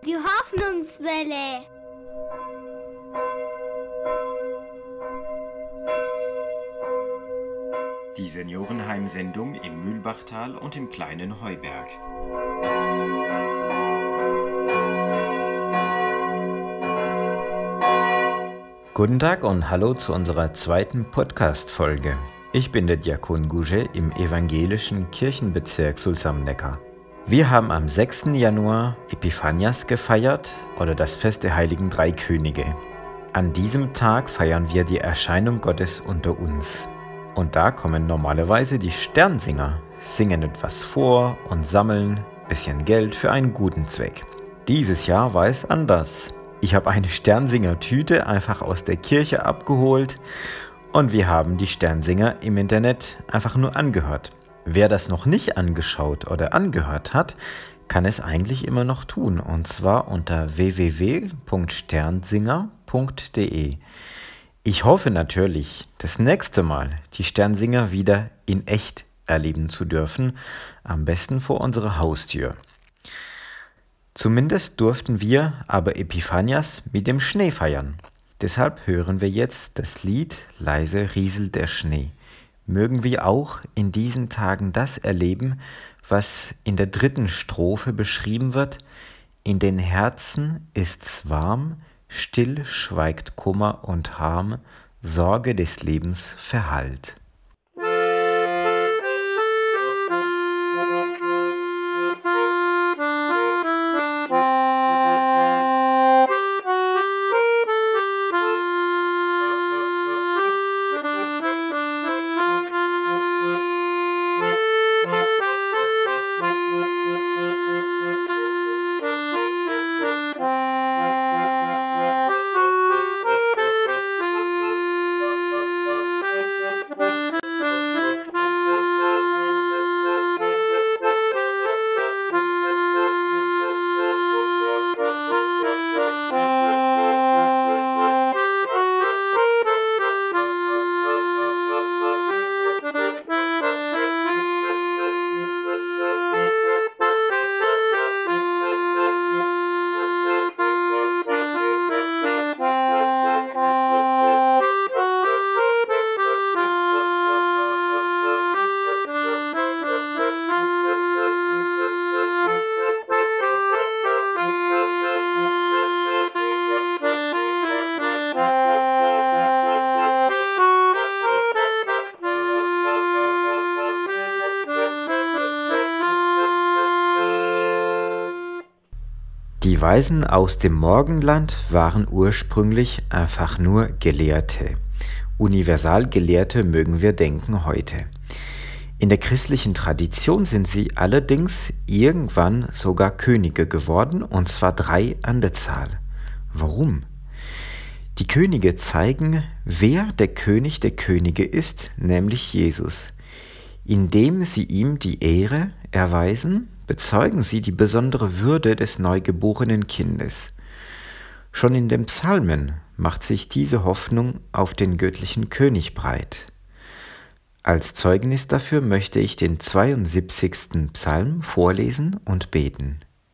Die Hoffnungswelle. Die Seniorenheim-Sendung im Mühlbachtal und im kleinen Heuberg. Guten Tag und hallo zu unserer zweiten Podcast-Folge. Ich bin der Diakon Gouget im evangelischen Kirchenbezirk Sulzam-Neckar. Wir haben am 6. Januar Epiphanias gefeiert oder das Fest der Heiligen Drei Könige. An diesem Tag feiern wir die Erscheinung Gottes unter uns. Und da kommen normalerweise die Sternsinger, singen etwas vor und sammeln ein bisschen Geld für einen guten Zweck. Dieses Jahr war es anders. Ich habe eine Sternsinger-Tüte einfach aus der Kirche abgeholt und wir haben die Sternsinger im Internet einfach nur angehört. Wer das noch nicht angeschaut oder angehört hat, kann es eigentlich immer noch tun, und zwar unter www.sternsinger.de. Ich hoffe natürlich, das nächste Mal die Sternsinger wieder in echt erleben zu dürfen, am besten vor unserer Haustür. Zumindest durften wir aber Epiphanias mit dem Schnee feiern. Deshalb hören wir jetzt das Lied Leise rieselt der Schnee. Mögen wir auch in diesen Tagen das erleben, was in der 3. Strophe beschrieben wird: In den Herzen ist's warm, still schweigt Kummer und Harm, Sorge des Lebens verhallt. Die Weisen aus dem Morgenland waren ursprünglich einfach nur Gelehrte. Universalgelehrte mögen wir denken heute. In der christlichen Tradition sind sie allerdings irgendwann sogar Könige geworden, und zwar 3 an der Zahl. Warum? Die Könige zeigen, wer der König der Könige ist, nämlich Jesus. Indem sie ihm die Ehre erweisen, bezeugen sie die besondere Würde des neugeborenen Kindes. Schon in den Psalmen macht sich diese Hoffnung auf den göttlichen König breit. Als Zeugnis dafür möchte ich den 72. Psalm vorlesen und beten.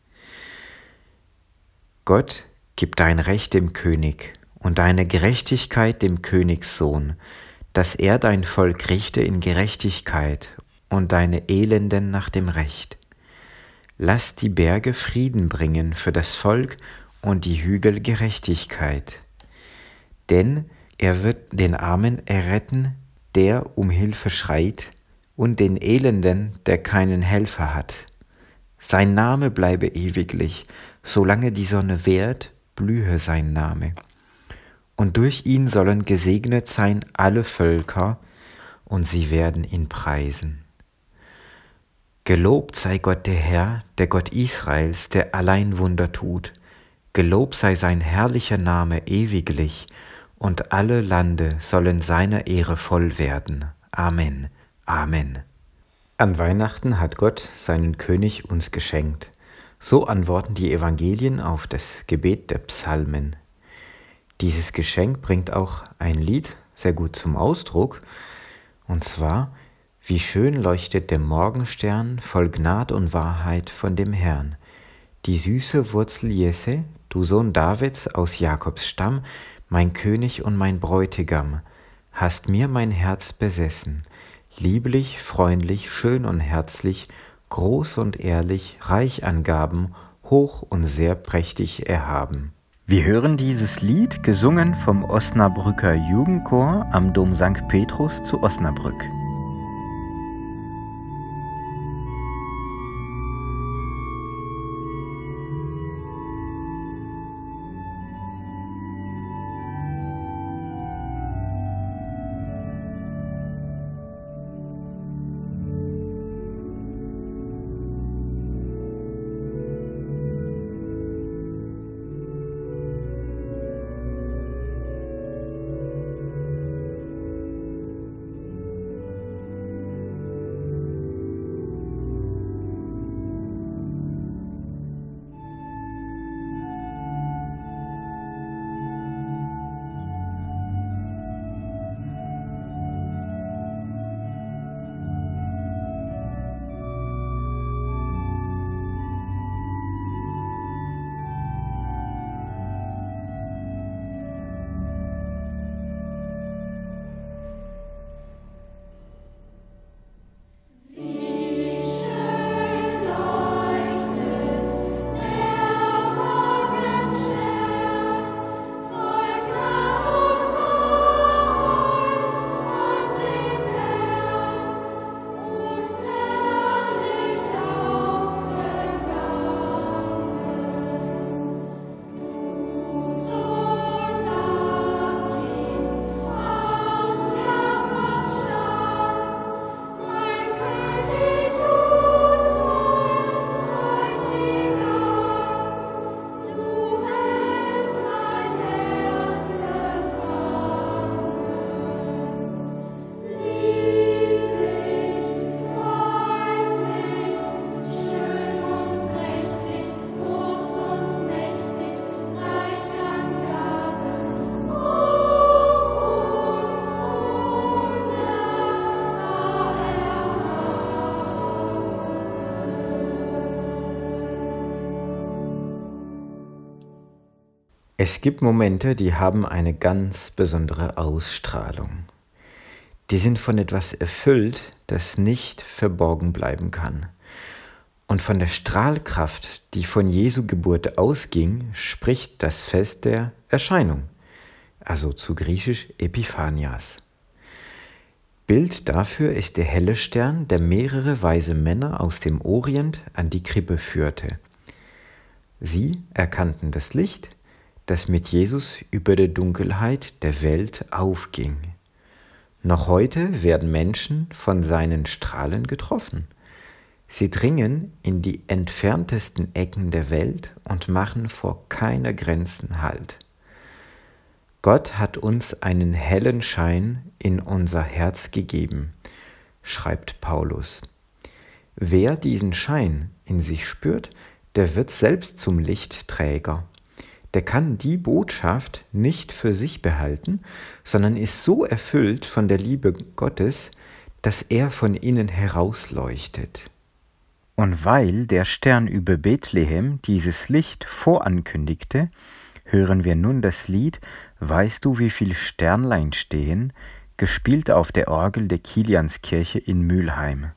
Gott, gib dein Recht dem König und deine Gerechtigkeit dem Königssohn, dass er dein Volk richte in Gerechtigkeit und deine Elenden nach dem Recht. Lass die Berge Frieden bringen für das Volk und die Hügel Gerechtigkeit. Denn er wird den Armen erretten, der um Hilfe schreit, und den Elenden, der keinen Helfer hat. Sein Name bleibe ewiglich, solange die Sonne währt, blühe sein Name. Und durch ihn sollen gesegnet sein alle Völker, und sie werden ihn preisen. Gelobt sei Gott der Herr, der Gott Israels, der allein Wunder tut. Gelobt sei sein herrlicher Name ewiglich, und alle Lande sollen seiner Ehre voll werden. Amen. Amen. An Weihnachten hat Gott seinen König uns geschenkt. So antworten die Evangelien auf das Gebet der Psalmen. Dieses Geschenk bringt auch ein Lied sehr gut zum Ausdruck, und zwar: Wie schön leuchtet der Morgenstern voll Gnad und Wahrheit von dem Herrn. Die süße Wurzel Jesse, du Sohn Davids aus Jakobs Stamm, mein König und mein Bräutigam, hast mir mein Herz besessen. Lieblich, freundlich, schön und herzlich, groß und ehrlich, reich an Gaben, hoch und sehr prächtig erhaben. Wir hören dieses Lied gesungen vom Osnabrücker Jugendchor am Dom St. Petrus zu Osnabrück. Es gibt Momente, die haben eine ganz besondere Ausstrahlung. Die sind von etwas erfüllt, das nicht verborgen bleiben kann. Und von der Strahlkraft, die von Jesu Geburt ausging, spricht das Fest der Erscheinung, also zu Griechisch Epiphanias. Bild dafür ist der helle Stern, der mehrere weise Männer aus dem Orient an die Krippe führte. Sie erkannten das Licht, das mit Jesus über der Dunkelheit der Welt aufging. Noch heute werden Menschen von seinen Strahlen getroffen. Sie dringen in die entferntesten Ecken der Welt und machen vor keiner Grenzen Halt. Gott hat uns einen hellen Schein in unser Herz gegeben, schreibt Paulus. Wer diesen Schein in sich spürt, der wird selbst zum Lichtträger. Der kann die Botschaft nicht für sich behalten, sondern ist so erfüllt von der Liebe Gottes, dass er von innen herausleuchtet. Und weil der Stern über Bethlehem dieses Licht vorankündigte, hören wir nun das Lied »Weißt du, wie viel Sternlein stehen?«, gespielt auf der Orgel der Kilianskirche in Mülheim.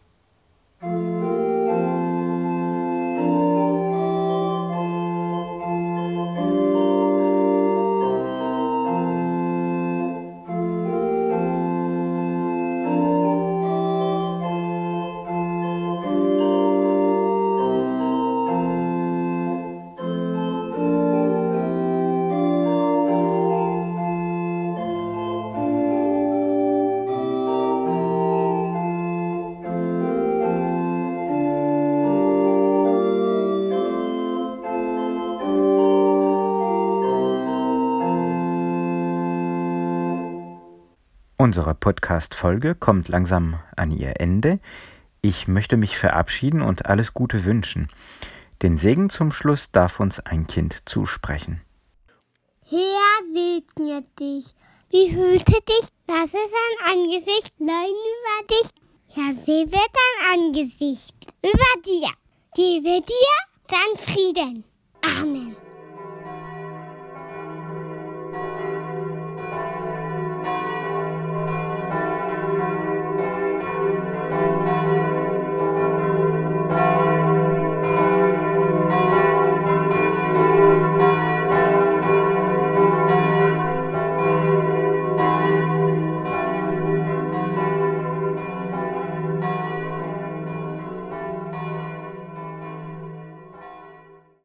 Unsere Podcast-Folge kommt langsam an ihr Ende. Ich möchte mich verabschieden und alles Gute wünschen. Den Segen zum Schluss darf uns ein Kind zusprechen. Herr segne dich, behüte dich, lasse sein Angesicht leuchten über dich. Herr, segne dein Angesicht über dir, gebe dir sein Frieden. Amen.